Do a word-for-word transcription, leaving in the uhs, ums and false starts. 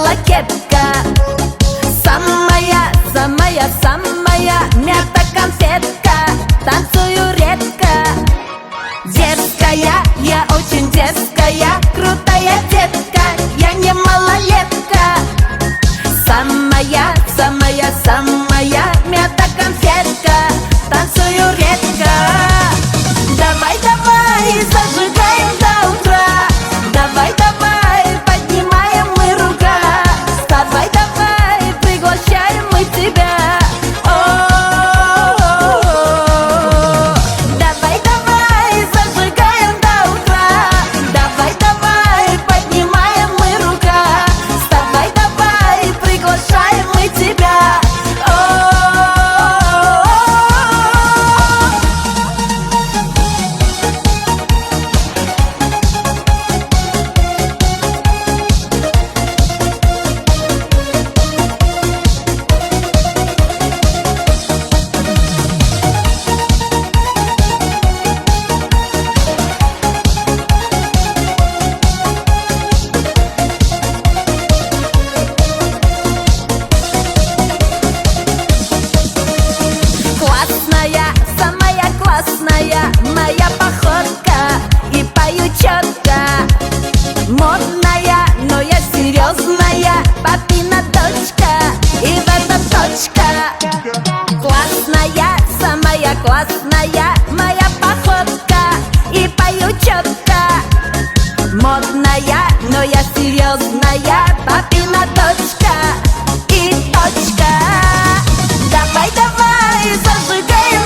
была кепка. Самая, самая, самая мята конфетка. Танцую редко. Дерзкая, я очень дерзкая, крутая детка, я не малолетка. Самая, самая, самая мята конфетка. Танцую редко. Давай, давай, зажигаем до утра. Давай, давай, поднимаем мы рука. Давай, давай, приглашаем мы тебя. О-о-о-о. Давай, давай, зажигаем до утра. Давай, давай, поднимаем мы рука. Давай, давай, приглашаем мы тебя. Классная, самая классная моя походка, и пою четко. Модная, но я серьезная, папина дочка, и в этом точка. Классная, самая классная моя походка, и пою четко. Модная, но я серьезная, папина дочка, и точка. Давай, давай, зажигаем